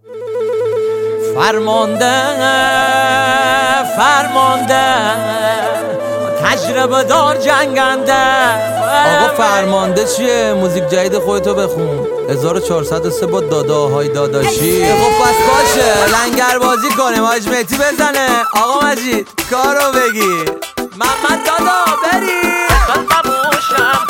فرمانده تجربه دار جنگنده. آقا فرمانده چیه؟ موزیک جدید خودتو بخون. 1403 با داداهای داداشی. خب پس باشه لنگر بازی کنیم. حاج مهدی بزنه. آقا مجید کارو بگیر. محمد دادا بری بابوشم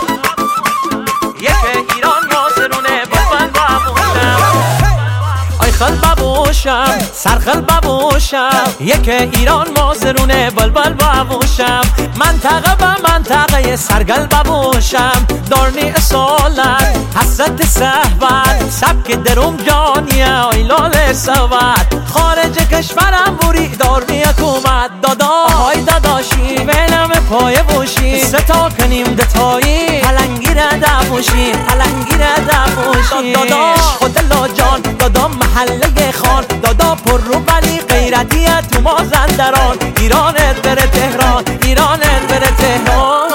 یک ایران ناصرونه بابن بابوشم. آی خل بابوشم سرخل بابوشم یک ایران مازرونه بلبل بابوشم. منطقه به منطقه سرگل بابوشم. دارنی اصالت حسرت صحبت سبک دروم جانیه آی لال سوت. خارج کشورم بوری دارنی حکومت. دادا های داداشی بینم پای بوشی ستا کنیم دتایی پلنگی را دبوشی پلنگی را دبوشی. داداش خود لاجان دادا محله خان دادا پر رو ولی غیرتیه تو مازندران. ایرانت بره تهران ایرانت بره تهران.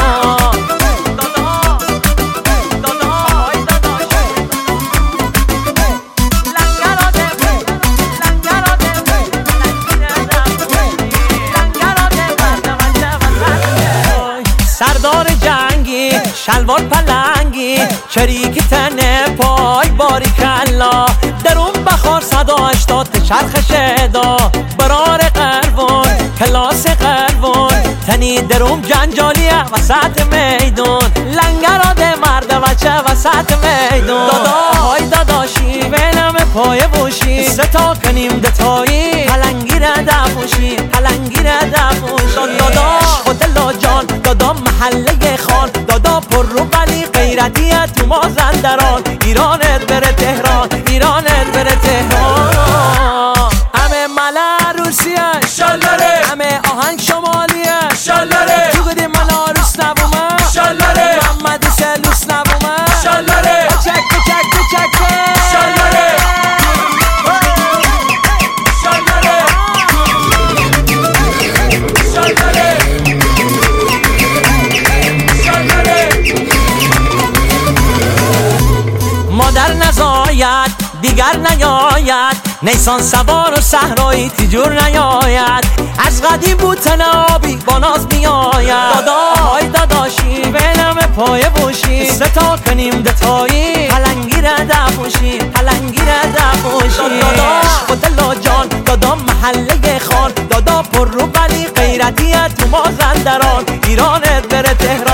سردار جنگی شلوار پلنگی چریکی تنه پای باری کلا. درون بخار 180 چرخ شدا. برار قربون کلاس قربون تنی درون جنجالیه وسط میدون. لنگراده مرد بچه وسط میدون. دادا های داداشی بینم پای بوشی ستا کنیم دتایی پلنگی را دبوشی پلنگی را دبوشی. داداش خود لاجان دادا محله خان دادا پر رو ولی غیرتیه تو مازندران. ایرانت بره تهران ایرانت بره تهران. همه ملا روسیه شالره همه آهنگ شمالیه شالره تو گدی ملا روس نبومه شالره محمد سلوس نبومه شالره چک شالره شالره شالره مادر نزاید دیگر نیاید. نیسان سوار و صحرایی تیجور نیاید. از قدیم بود تنابی با ناز میاید. دادا های داداشی بینم پای بوشی ستا کنیم دتایی پلنگی را دبوشی پلنگی را دبوشی. داداش خود لاجان دادا محله خان دادا پر رو ولی غیرتیه تو مازندران. ایرانت بره تهران